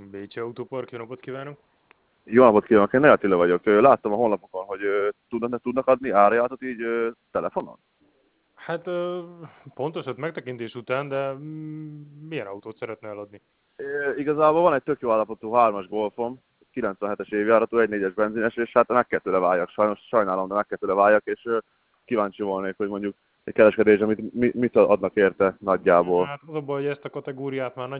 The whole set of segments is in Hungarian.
Bécsi Autópark, jó napot kívánok! Jó napot kívánok, én Attila vagyok. Láttam a honlapokon, hogy tudnak adni árajánlatot így telefonon? Hát pontosat megtekintés után, de milyen autót szeretne eladni? Igazából van egy tök jó állapotú 3-as Golfom, 97-es évjáratú, 1.4-es benzines, és hát meg kell tőle váljak, sajnálom, de meg kell tőle váljak, és kíváncsi volnék, hogy mondjuk egy kereskedés, mit adnak érte nagyjából. Hát az a baj, hogy ezt a kategóriát már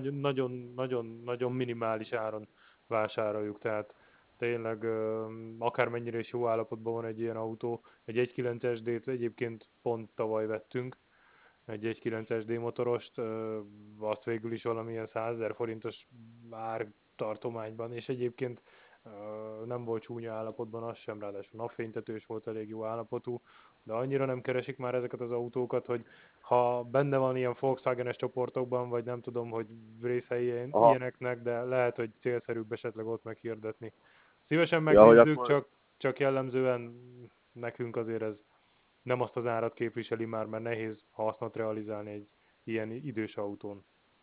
nagyon minimális áron vásároljuk, tehát tényleg akármennyire is jó állapotban van egy ilyen autó, egy 1.9 SD-t egyébként pont tavaly vettünk, egy 1.9 SD motorost, azt végül is valamilyen 100 000 forintos ártartományban, és egyébként nem volt csúnya állapotban az sem, ráadásul napfénytetős volt, elég jó állapotú, de annyira nem keresik már ezeket az autókat, hogy ha benne van ilyen Volkswagen-es csoportokban, vagy nem tudom, hogy részei Aha, ilyeneknek, de lehet, hogy célszerűbb esetleg ott meghirdetni. Szívesen ja, hogy megnézzük, akkor, csak jellemzően nekünk azért ez nem azt az árat képviseli már, mert nehéz hasznot realizálni egy ilyen idős autón.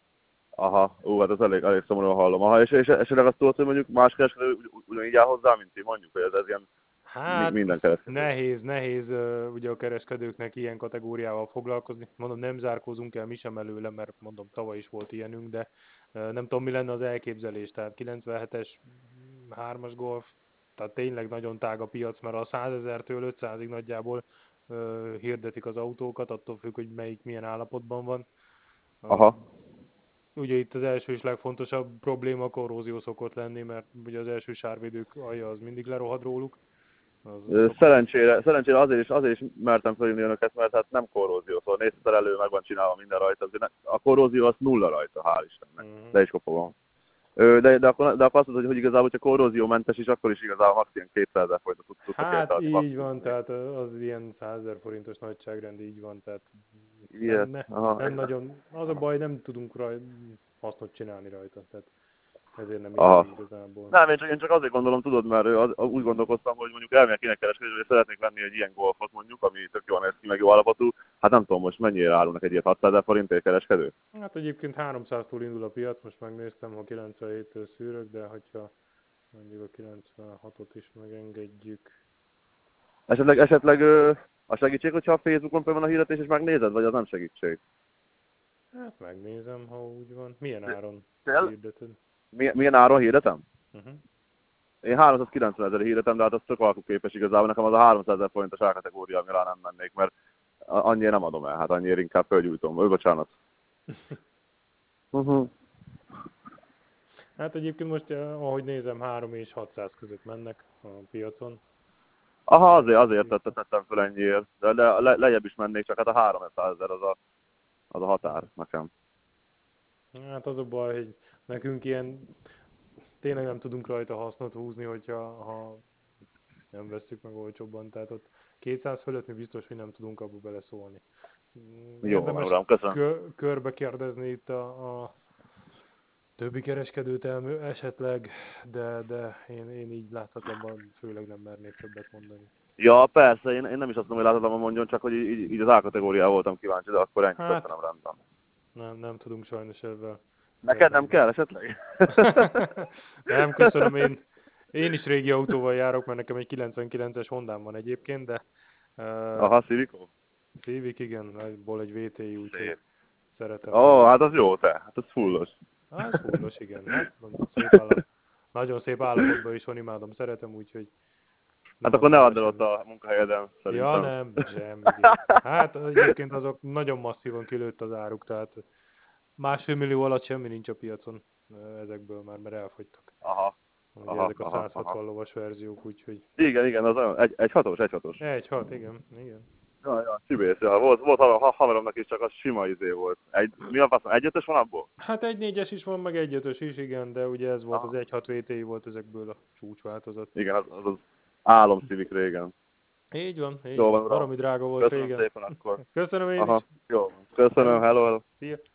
aha, hát ez elég szomorúan hallom. Aha, és esetleg azt tudod, hogy mondjuk más kereskedő ugyanígy áll hozzá, mint ti, mondjuk, hogy ez ilyen Hát minden kereskedő. nehéz ugye a kereskedőknek ilyen kategóriával foglalkozni. Mondom, nem zárkózunk el mi sem előle, mert mondom, tavaly is volt ilyenünk, de nem tudom, mi lenne az elképzelés. Tehát 97-es 3-as Golf, tehát tényleg nagyon tág a piac, mert a 100 000-től 500-ig nagyjából hirdetik az autókat, attól függ, hogy melyik milyen állapotban van. Aha. Ugye itt az első és legfontosabb probléma a korrózió szokott lenni, mert ugye az első sárvédők alja az mindig lerohad róluk. Az szokott. Szerencsére azért is mertem felhívni önöket, mert hát nem korrózió, szóval nézszerelő, meg van csinálva minden rajta. Azért a korrózió az nulla rajta, hál' Istennek. Mhm. De is kopogom. De akkor azt mondod, hogy igazából, hogyha korróziómentes is, akkor is igazából max. Ilyen 200 000 forintot tudtak Hát érte adni így maximum van, még. tehát az ilyen 100 000 forintos nagyságrend, így van, tehát Ilyet. Aha. nem nagyon, az a baj, nem tudunk hasznot csinálni rajta, tehát ezért nem illene Aha. igazából. Nem, én csak azért gondolom, tudod, mert úgy gondolkoztam, hogy mondjuk elmegyek kinek kereskedésre, és szeretnék venni egy ilyen golfot mondjuk, ami tök jól néz ki, meg jó állapotú. Hát nem tudom most mennyire árulnak egy ilyet, 600 000 forintért kereskedő? Hát egyébként 300-tól indul a piac, most megnéztem, ha 97-től szűrök, de hogyha mondjuk a 96-ot is megengedjük. Esetleg a segítség, hogyha a Facebookon például van a hirdetés, és megnézed, vagy az nem segítség? Hát megnézem, ha úgy van. Milyen áron Tél? hirdeted? Milyen áron hirdetem? Uh-huh. Én 390 000 hirdetem, de hát az tök alkuképes igazából. Nekem az a 300 000 forintos árkategória, ami rá nem mennék, mert annyira nem adom el, hát annyira inkább fölgyújtom. Bocsánat. Uh-huh. Hát egyébként most, ahogy nézem, 3 és 600 között mennek a piacon. Aha, azért Úgyhogy tettem föl ennyiért. De lejjebb is mennék, csak hát a 300 000 az a határ nekem. hát az a baj, hogy nekünk ilyen tényleg nem tudunk rajta hasznot húzni, ha nem vesszük meg olcsóbban. Tehát ott 200 fölött mi biztos, hogy nem tudunk abba beleszólni. Jó van, Érdemes uram, köszönöm. körbe kérdezni itt a többi kereskedőt esetleg, de én így láthatatlanban főleg nem mernék többet mondani. Ja, persze, én nem is azt mondom, hogy láthatatlan mondjon, csak hogy így az A-kategóriával voltam kíváncsi, de akkor ennyi, Hát köszönöm, rendben. nem tudunk sajnos Neked ebben nem kell esetleg? nem, köszönöm, én is régi autóval járok, mert nekem egy 99-es Hondám van egyébként, de Aha, Civico? Civic, igen, abból egy VTI, úgyhogy Szép. szeretem Ó, nagyon. hát az jó te, hát az fullos. Az fullos, igen, hát szép nagyon szép állapotban is van, imádom, szeretem, úgyhogy nem Hát akkor ne adnám el add el ott semmi. a munkahelyeden, Ja, szerintem. nem, semmi. Hát egyébként azok nagyon masszívan kilőtt az áruk, tehát 1,5 millió alatt semmi nincs a piacon ezekből már, mert elfogytak. Aha, Ugye aha, ezek a aha, aha. 160 lovas verziók, úgyhogy Igen, az olyan, egy hatos, egy hatos. 1,6, igen. Ja, csibész, ja. Volt haveromnak is, csak az sima izé volt. Mi a faszom, 1.5-ös van abból? Hát 1.4-es is van, meg 1.5-ös is, igen, de ugye ez volt az Aha. 1.6 VTI volt ezekből a csúcsváltozat. Igen, az álom Civic régen. Így Jó van, van, uram. baromi drága volt Köszönöm régen. szépen akkor. Köszönöm én Aha, is. jó van. Köszönöm, Hello. hello. Szia.